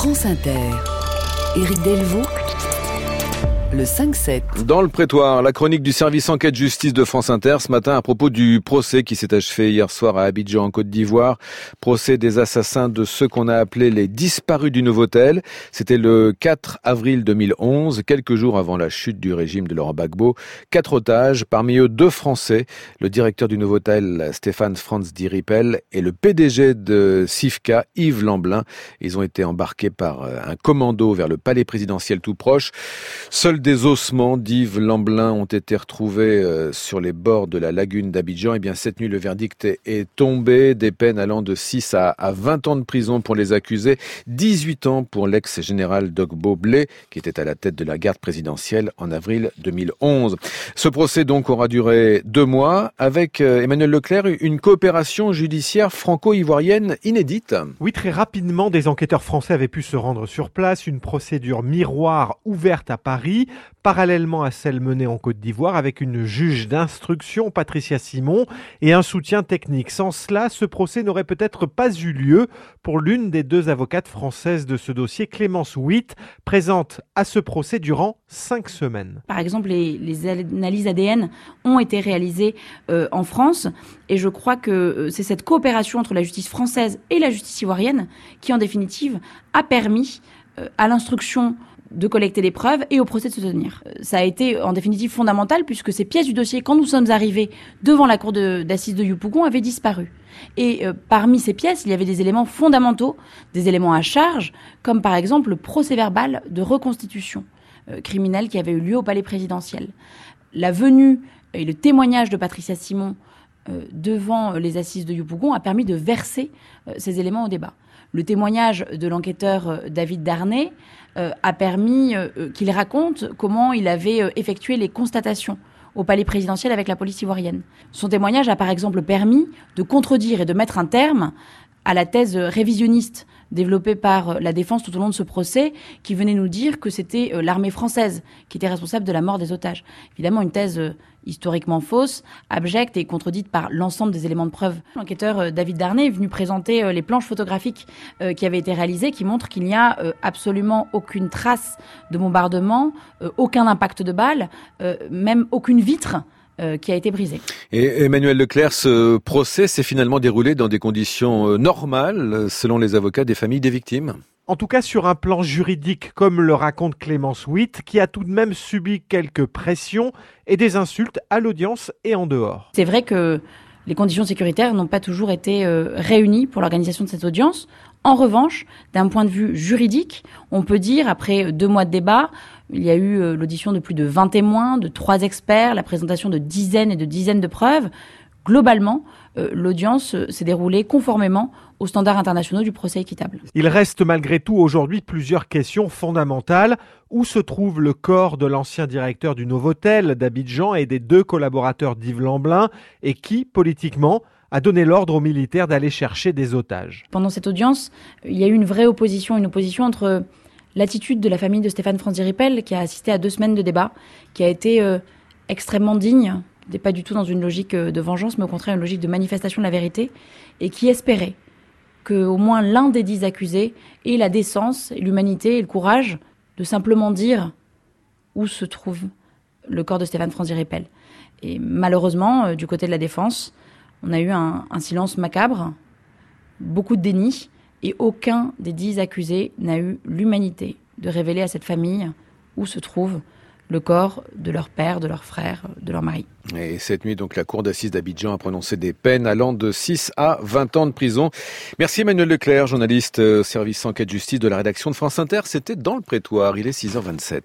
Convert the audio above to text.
France Inter. Éric Delvaux, le 5-7. Dans le prétoire, la chronique du service enquête justice de France Inter ce matin à propos du procès qui s'est achevé hier soir à Abidjan en Côte d'Ivoire. Procès des assassins de ceux qu'on a appelés les disparus du Novotel. C'était le 4 avril 2011, quelques jours avant la chute du régime de Laurent Gbagbo. 4 otages, parmi eux 2 Français, le directeur du Novotel Stéphane Franz Di Ripel et le PDG de Sifka Yves Lamblin. Ils ont été embarqués par un commando vers le palais présidentiel tout proche. Seuls des ossements d'Yves Lamblin ont été retrouvés sur les bords de la lagune d'Abidjan. Et bien cette nuit, le verdict est tombé. Des peines allant de 6 à 20 ans de prison pour les accusés, 18 ans pour l'ex-général Dogbo Blé, qui était à la tête de la garde présidentielle en avril 2011. Ce procès donc aura duré 2 mois avec Emmanuel Leclerc, une coopération judiciaire franco-ivoirienne inédite. Oui, très rapidement, des enquêteurs français avaient pu se rendre sur place. Une procédure miroir ouverte à Paris, parallèlement à celle menée en Côte d'Ivoire, avec une juge d'instruction, Patricia Simon, et un soutien technique. Sans cela, ce procès n'aurait peut-être pas eu lieu pour l'une des 2 avocates françaises de ce dossier, Clémence Witt, présente à ce procès durant 5 semaines. Par exemple, les analyses ADN ont été réalisées en France, et je crois que c'est cette coopération entre la justice française et la justice ivoirienne qui, en définitive, a permis à l'instruction de collecter les preuves et au procès de se tenir. Ça a été en définitive fondamental puisque ces pièces du dossier, quand nous sommes arrivés devant la cour d'assises de Yopougon, avaient disparu. Et parmi ces pièces, il y avait des éléments fondamentaux, des éléments à charge, comme par exemple le procès-verbal de reconstitution criminelle qui avait eu lieu au palais présidentiel. La venue et le témoignage de Patricia Simon devant les assises de Yopougon a permis de verser ces éléments au débat. Le témoignage de l'enquêteur David Darnay a permis qu'il raconte comment il avait effectué les constatations au palais présidentiel avec la police ivoirienne. Son témoignage a par exemple permis de contredire et de mettre un terme à la thèse révisionniste développée par la défense tout au long de ce procès, qui venait nous dire que c'était l'armée française qui était responsable de la mort des otages. Évidemment, une thèse historiquement fausse, abjecte et contredite par l'ensemble des éléments de preuve. L'enquêteur David Darnay est venu présenter les planches photographiques qui avaient été réalisées, qui montrent qu'il n'y a absolument aucune trace de bombardement, aucun impact de balle, même aucune vitre qui a été brisé. Et Emmanuel Leclerc, ce procès s'est finalement déroulé dans des conditions normales, selon les avocats des familles des victimes. En tout cas sur un plan juridique, comme le raconte Clémence Witt, qui a tout de même subi quelques pressions et des insultes à l'audience et en dehors. C'est vrai que les conditions sécuritaires n'ont pas toujours été réunies pour l'organisation de cette audience. En revanche, d'un point de vue juridique, on peut dire, après 2 mois de débat, il y a eu l'audition de plus de 20 témoins, de 3 experts, la présentation de dizaines et de dizaines de preuves. Globalement, l'audience s'est déroulée conformément aux standards internationaux du procès équitable. Il reste malgré tout aujourd'hui plusieurs questions fondamentales. Où se trouve le corps de l'ancien directeur du Novotel d'Abidjan et des 2 collaborateurs d'Yves Lamblin, et qui, politiquement, a donné l'ordre aux militaires d'aller chercher des otages? Pendant cette audience, il y a eu une vraie opposition, entre l'attitude de la famille de Stéphane Franz Di Ripel, qui a assisté à 2 semaines de débat, qui a été extrêmement digne, pas du tout dans une logique de vengeance, mais au contraire une logique de manifestation de la vérité, et qui espérait qu'au moins l'un des 10 accusés ait la décence, l'humanité et le courage de simplement dire où se trouve le corps de Stéphane Franz Di Ripel. Et malheureusement, du côté de la défense, on a eu un silence macabre, beaucoup de déni, et aucun des 10 accusés n'a eu l'humanité de révéler à cette famille où se trouve le corps de leur père, de leur frère, de leur mari. Et cette nuit, donc, la cour d'assises d'Abidjan a prononcé des peines allant de 6 à 20 ans de prison. Merci Emmanuel Leclerc, journaliste service enquête justice de la rédaction de France Inter. C'était dans le prétoire, il est 6h27.